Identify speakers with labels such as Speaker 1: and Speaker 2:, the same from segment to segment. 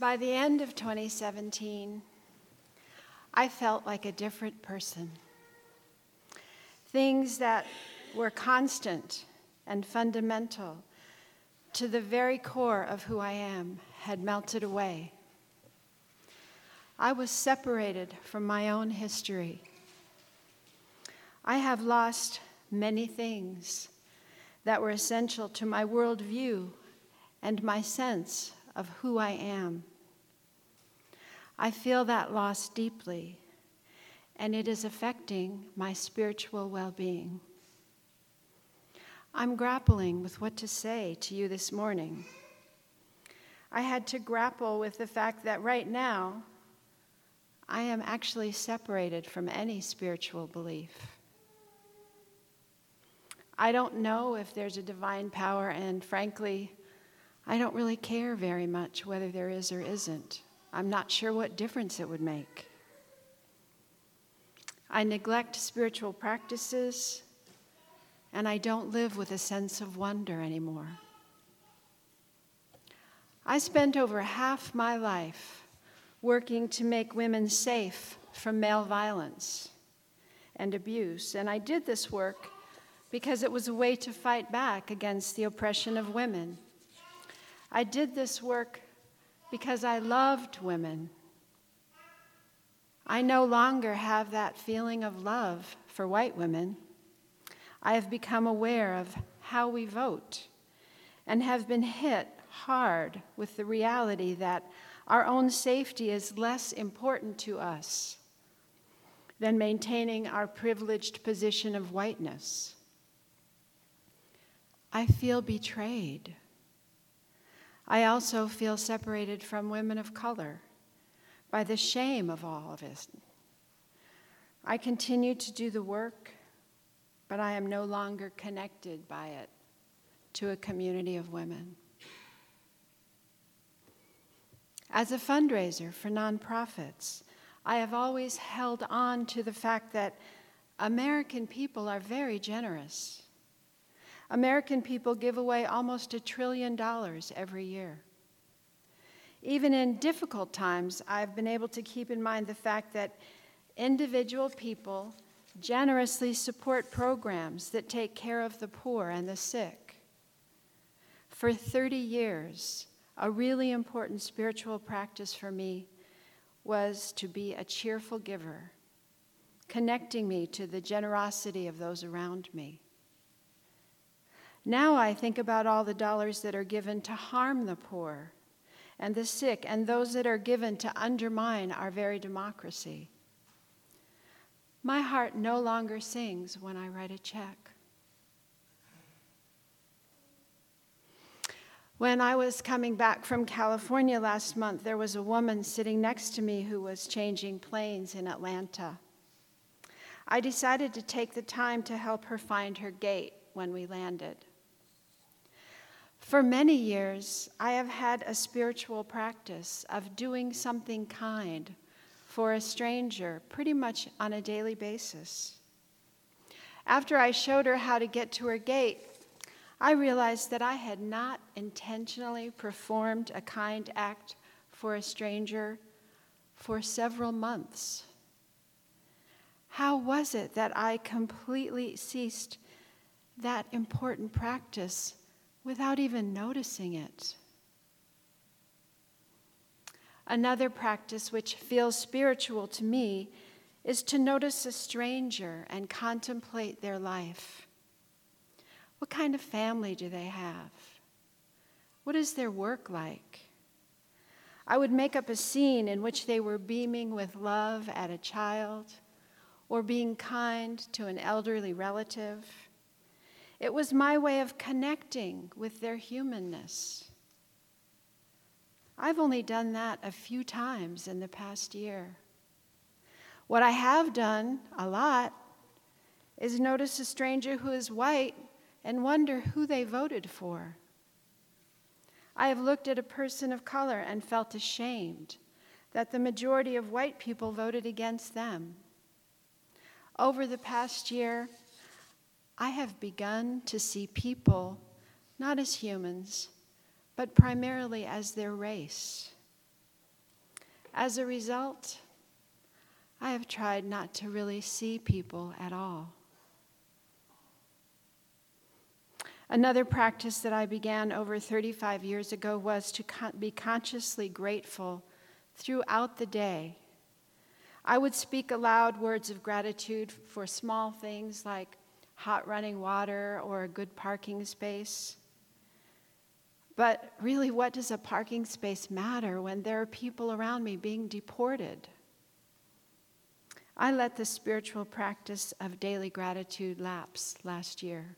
Speaker 1: By the end of 2017, I felt like a different person. Things that were constant and fundamental to the very core of who I am had melted away. I was separated from my own history. I have lost many things that were essential to my worldview and my sense of who I am. I feel that loss deeply, and it is affecting my spiritual well-being. I'm grappling with what to say to you this morning. I had to grapple with the fact that right now, I am actually separated from any spiritual belief. I don't know if there's a divine power, and frankly, I don't really care very much whether there is or isn't. I'm not sure what difference it would make. I neglect spiritual practices, and I don't live with a sense of wonder anymore. I spent over half my life working to make women safe from male violence and abuse, and I did this work because it was a way to fight back against the oppression of women. I did this work because I loved women. I no longer have that feeling of love for white women. I have become aware of how we vote and have been hit hard with the reality that our own safety is less important to us than maintaining our privileged position of whiteness. I feel betrayed. I also feel separated from women of color by the shame of all of it. I continue to do the work, but I am no longer connected by it to a community of women. As a fundraiser for nonprofits, I have always held on to the fact that American people are very generous. American people give away almost $1 trillion every year. Even in difficult times, I've been able to keep in mind the fact that individual people generously support programs that take care of the poor and the sick. For 30 years, a really important spiritual practice for me was to be a cheerful giver, connecting me to the generosity of those around me. Now I think about all the dollars that are given to harm the poor and the sick, and those that are given to undermine our very democracy. My heart no longer sings when I write a check. When I was coming back from California last month, there was a woman sitting next to me who was changing planes in Atlanta. I decided to take the time to help her find her gate when we landed. For many years, I have had a spiritual practice of doing something kind for a stranger pretty much on a daily basis. After I showed her how to get to her gate, I realized that I had not intentionally performed a kind act for a stranger for several months. How was it that I completely ceased that important practice without even noticing it? Another practice which feels spiritual to me is to notice a stranger and contemplate their life. What kind of family do they have? What is their work like? I would make up a scene in which they were beaming with love at a child or being kind to an elderly relative. It was my way of connecting with their humanness. I've only done that a few times in the past year. What I have done a lot is notice a stranger who is white and wonder who they voted for. I have looked at a person of color and felt ashamed that the majority of white people voted against them. Over the past year, I have begun to see people not as humans, but primarily as their race. As a result, I have tried not to really see people at all. Another practice that I began over 35 years ago was to be consciously grateful throughout the day. I would speak aloud words of gratitude for small things like hot running water or a good parking space. But really, what does a parking space matter when there are people around me being deported? I let the spiritual practice of daily gratitude lapse last year.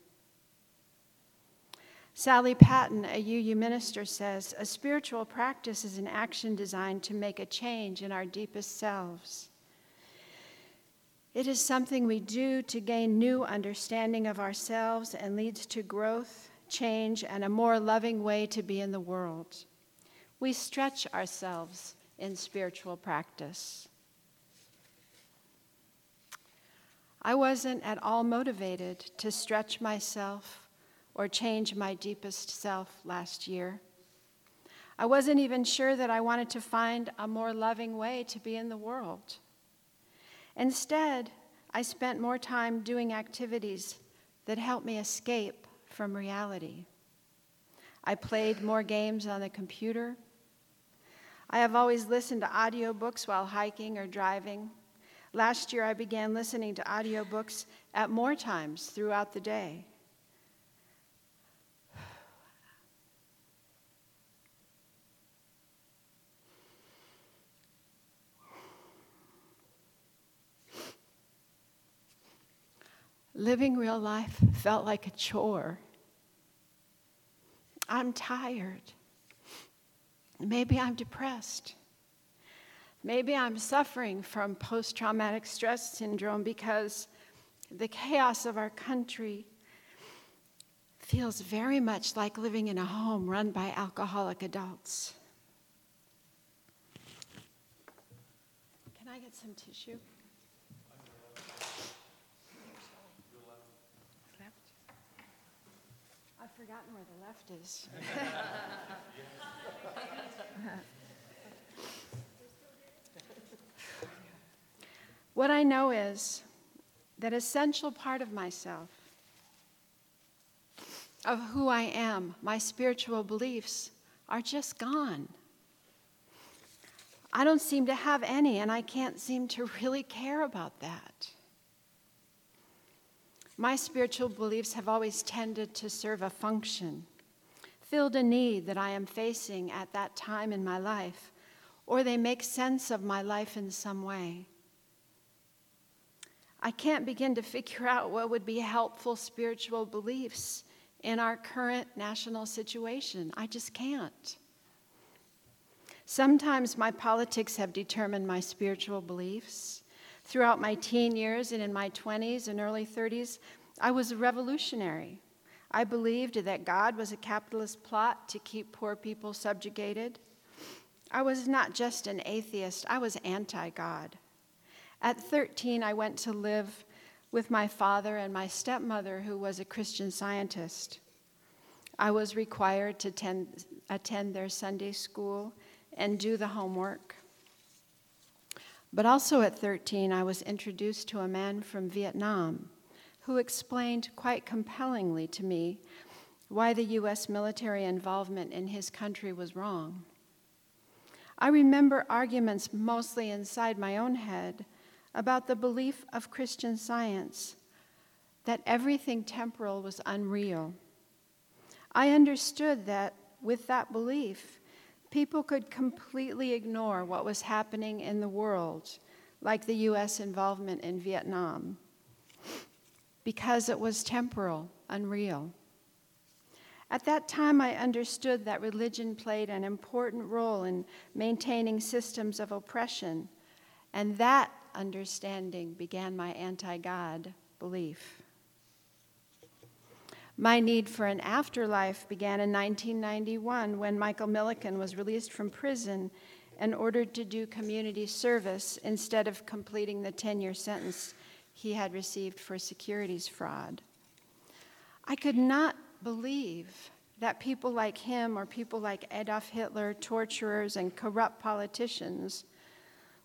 Speaker 1: Sally Patton, a UU minister, says, "A spiritual practice is an action designed to make a change in our deepest selves. It is something we do to gain new understanding of ourselves and leads to growth, change, and a more loving way to be in the world. We stretch ourselves in spiritual practice." I wasn't at all motivated to stretch myself or change my deepest self last year. I wasn't even sure that I wanted to find a more loving way to be in the world. Instead, I spent more time doing activities that helped me escape from reality. I played more games on the computer. I have always listened to audiobooks while hiking or driving. Last year, I began listening to audiobooks at more times throughout the day. Living real life felt like a chore. I'm tired. Maybe I'm depressed. Maybe I'm suffering from post-traumatic stress syndrome because the chaos of our country feels very much like living in a home run by alcoholic adults. Can I get some tissue? I've forgotten where the left is. What I know is that an essential part of myself, of who I am, my spiritual beliefs, are just gone. I don't seem to have any, and I can't seem to really care about that. My spiritual beliefs have always tended to serve a function, filled a need that I am facing at that time in my life, or they make sense of my life in some way. I can't begin to figure out what would be helpful spiritual beliefs in our current national situation. I just can't. Sometimes my politics have determined my spiritual beliefs. Throughout my teen years and in my 20s and early 30s, I was a revolutionary. I believed that God was a capitalist plot to keep poor people subjugated. I was not just an atheist, I was anti-God. At 13, I went to live with my father and my stepmother, who was a Christian Scientist. I was required to attend their Sunday school and do the homework. But also at 13, I was introduced to a man from Vietnam who explained quite compellingly to me why the U.S. military involvement in his country was wrong. I remember arguments mostly inside my own head about the belief of Christian Science that everything temporal was unreal. I understood that with that belief, people could completely ignore what was happening in the world, like the U.S. involvement in Vietnam, because it was temporal, unreal. At that time, I understood that religion played an important role in maintaining systems of oppression, and that understanding began my anti-God belief. My need for an afterlife began in 1991 when Michael Milliken was released from prison and ordered to do community service instead of completing the 10-year sentence he had received for securities fraud. I could not believe that people like him or people like Adolf Hitler, torturers, and corrupt politicians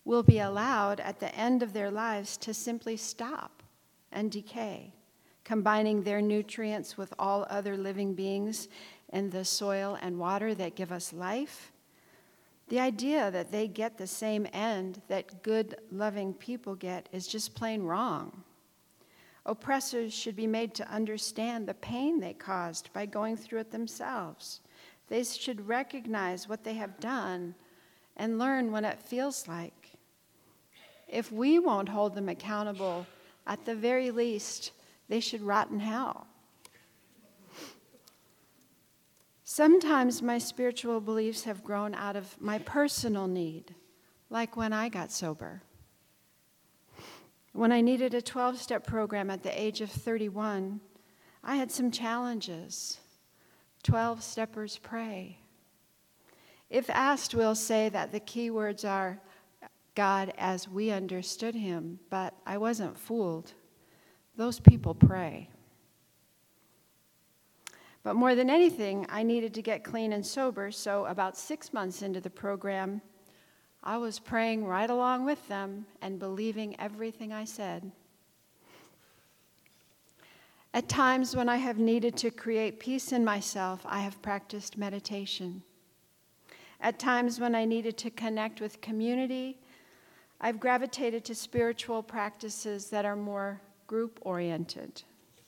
Speaker 1: will be allowed at the end of their lives to simply stop and decay, combining their nutrients with all other living beings in the soil and water that give us life. The idea that they get the same end that good, loving people get is just plain wrong. Oppressors should be made to understand the pain they caused by going through it themselves. They should recognize what they have done and learn what it feels like. If we won't hold them accountable, at the very least, they should rot in hell. Sometimes my spiritual beliefs have grown out of my personal need, like when I got sober. When I needed a 12-step program at the age of 31, I had some challenges. 12-steppers pray. If asked, we'll say that the key words are God as we understood him, but I wasn't fooled. Those people pray. But more than anything, I needed to get clean and sober, so about 6 months into the program, I was praying right along with them and believing everything I said. At times when I have needed to create peace in myself, I have practiced meditation. At times when I needed to connect with community, I've gravitated to spiritual practices that are more group-oriented.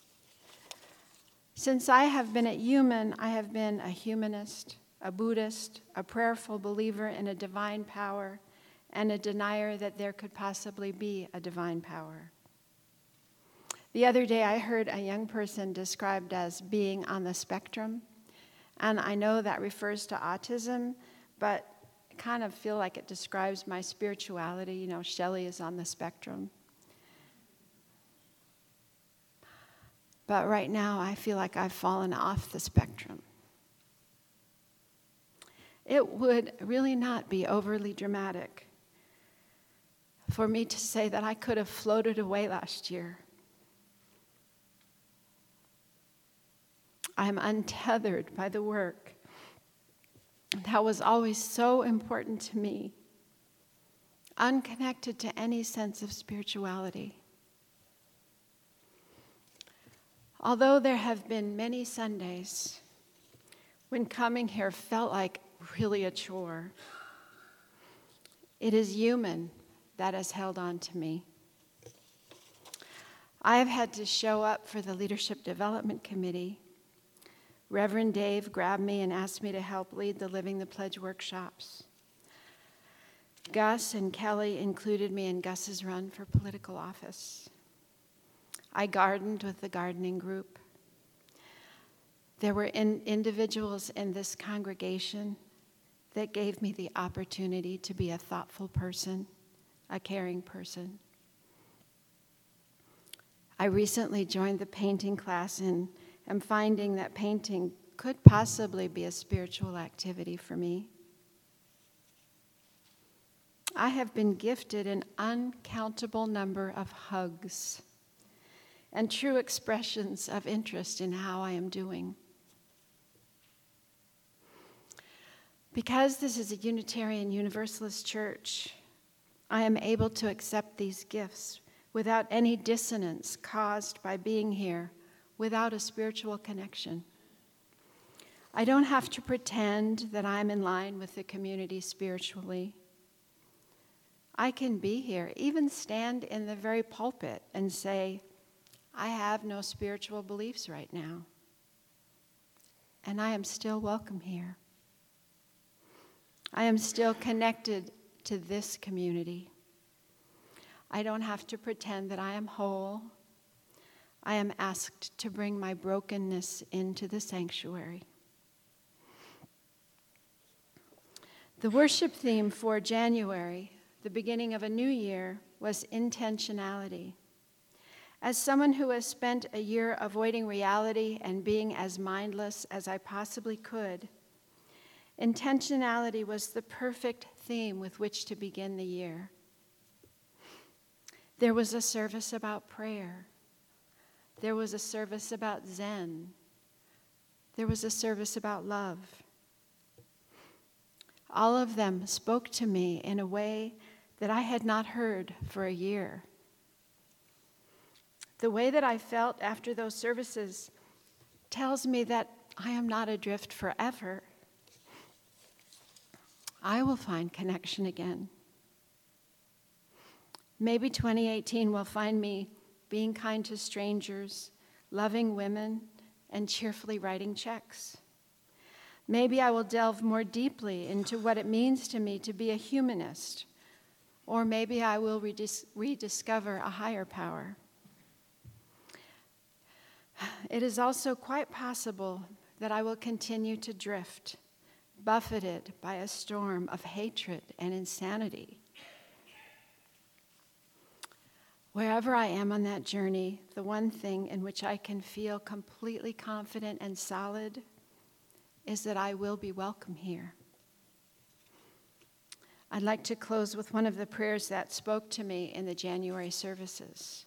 Speaker 1: Since I have been at UUMAN, I have been a humanist, a Buddhist, a prayerful believer in a divine power, and a denier that there could possibly be a divine power. The other day I heard a young person described as being on the spectrum, and I know that refers to autism, but I kind of feel like it describes my spirituality. You know, Shelley is on the spectrum. But right now, I feel like I've fallen off the spectrum. It would really not be overly dramatic for me to say that I could have floated away last year. I am untethered by the work that was always so important to me, unconnected to any sense of spirituality. Although there have been many Sundays when coming here felt like really a chore, it is UUMAN that has held on to me. I have had to show up for the Leadership Development Committee. Reverend Dave grabbed me and asked me to help lead the Living the Pledge workshops. Gus and Kelly included me in Gus's run for political office. I gardened with the gardening group. There were individuals in this congregation that gave me the opportunity to be a thoughtful person, a caring person. I recently joined the painting class and am finding that painting could possibly be a spiritual activity for me. I have been gifted an uncountable number of hugs and true expressions of interest in how I am doing. Because this is a Unitarian Universalist church, I am able to accept these gifts without any dissonance caused by being here without a spiritual connection. I don't have to pretend that I'm in line with the community spiritually. I can be here, even stand in the very pulpit and say, I have no spiritual beliefs right now, and I am still welcome here. I am still connected to this community. I don't have to pretend that I am whole. I am asked to bring my brokenness into the sanctuary. The worship theme for January, the beginning of a new year, was intentionality. As someone who has spent a year avoiding reality and being as mindless as I possibly could, intentionality was the perfect theme with which to begin the year. There was a service about prayer. There was a service about Zen. There was a service about love. All of them spoke to me in a way that I had not heard for a year. The way that I felt after those services tells me that I am not adrift forever. I will find connection again. Maybe 2018 will find me being kind to strangers, loving women, and cheerfully writing checks. Maybe I will delve more deeply into what it means to me to be a humanist, or maybe I will rediscover a higher power. It is also quite possible that I will continue to drift, buffeted by a storm of hatred and insanity. Wherever I am on that journey, the one thing in which I can feel completely confident and solid is that I will be welcome here. I'd like to close with one of the prayers that spoke to me in the January services.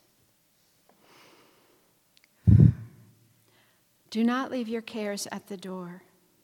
Speaker 1: Do not leave your cares at the door.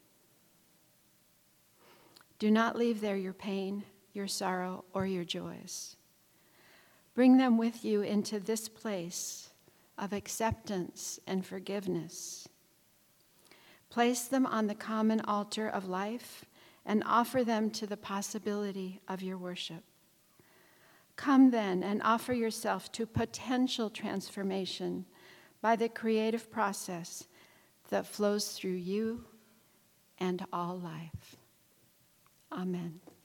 Speaker 1: Do not leave there your pain, your sorrow, or your joys. Bring them with you into this place of acceptance and forgiveness. Place them on the common altar of life and offer them to the possibility of your worship. Come then and offer yourself to potential transformation by the creative process that flows through you and all life. Amen.